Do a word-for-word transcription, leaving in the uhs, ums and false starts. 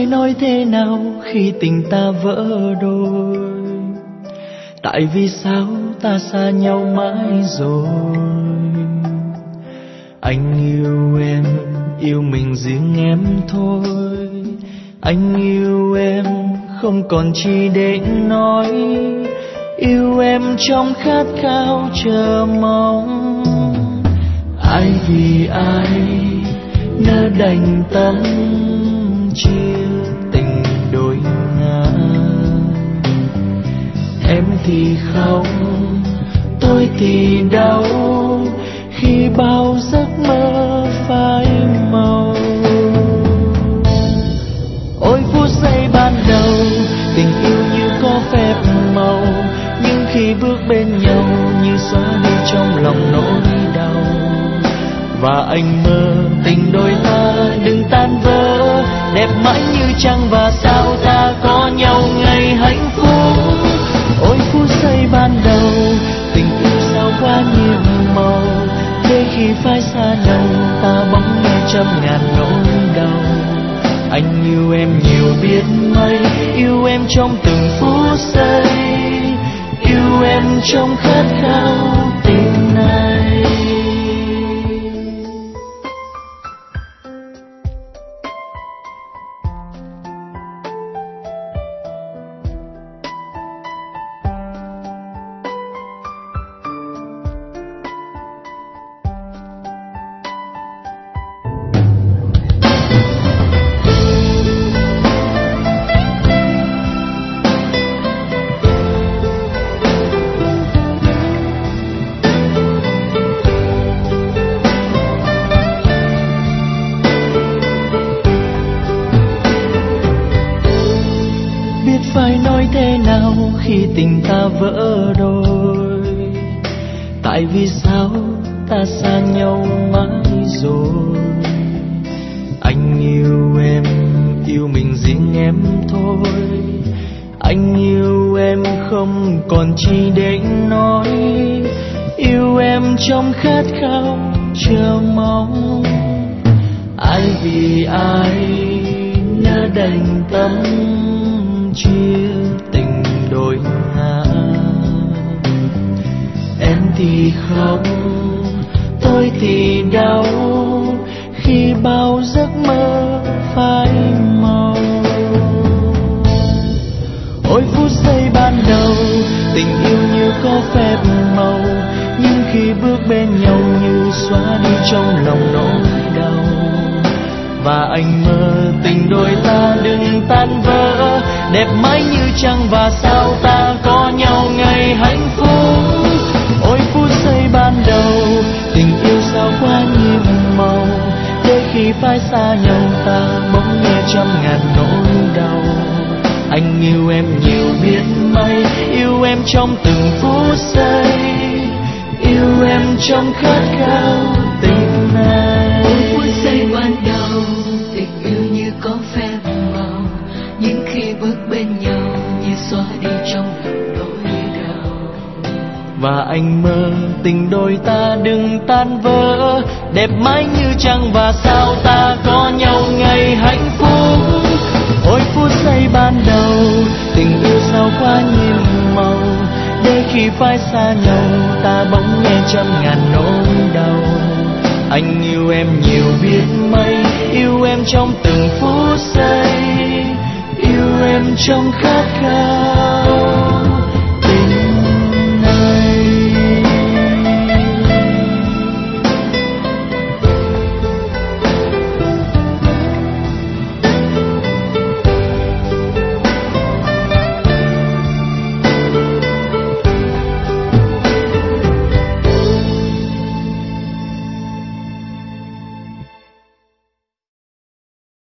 phải nói thế nào khi tình ta vỡ đôi? Tại vì sao ta xa nhau mãi rồi? Anh yêu em, yêu mình riêng em thôi. Anh yêu em không còn chi để nói. Yêu em trong khát khao chờ mong. Ai vì ai nỡ đành tâm chia tình đôi ngã. Em thì khóc, tôi thì đau khi bao giấc mơ phai màu. Ôi phút giây ban đầu tình yêu như có phép màu, nhưng khi bước bên nhau như xóa đi trong lòng nỗi đau. Và anh mơ tình đôi ta đừng tan vỡ, đẹp mãi như trăng và sao ta có nhau ngày hạnh phúc. Ôi phút giây ban đầu tình yêu sao quá nhiều màu, để khi phai xa nhau ta bỗng nghe trăm ngàn nỗi đau. Anh yêu em nhiều biết mấy, yêu em trong từng phút giây, yêu em trong khát khao tình này. Phải nói thế nào khi tình ta vỡ đôi? Tại vì sao ta xa nhau mãi rồi? Anh yêu em, yêu mình riêng em thôi. Anh yêu em không còn chi để nói. Yêu em trong khát khao chờ mong. Ai vì ai nỡ đành tâm chia tình đôi ngã. Em thì khóc, tôi thì đau khi bao giấc mơ phai màu. Ôi phút giây ban đầu tình yêu như có phép màu, nhưng khi bước bên nhau như xóa đi trong lòng nỗi đau. Và anh mơ tình đôi ta đừng tan vỡ, đẹp mãi như trăng và sao ta có nhau ngày hạnh phúc. Ôi phút giây ban đầu tình yêu sao quá nhiều màu, để khi phai xa nhau ta bỗng nghe trăm ngàn nỗi đau. Anh yêu em nhiều biết mấy, yêu em trong từng phút giây, yêu em trong khát khao tình này. Ôi phút giây ban đầu tình yêu như có phép màu, nhưng khi bước bên nhau như xóa đi trong lòng nỗi đau. Và anh mơ tình đôi ta đừng tan vỡ, đẹp mãi như trăng và sao ta có nhau ngày hạnh phúc. Ôi phút giây ban đầu tình yêu sao quá nhiều màu, để khi phai xa nhau ta bỗng nghe trăm ngàn nỗi đau. Anh yêu em nhiều biết mấy, yêu em trong từng phút giây, yêu em trong khát khao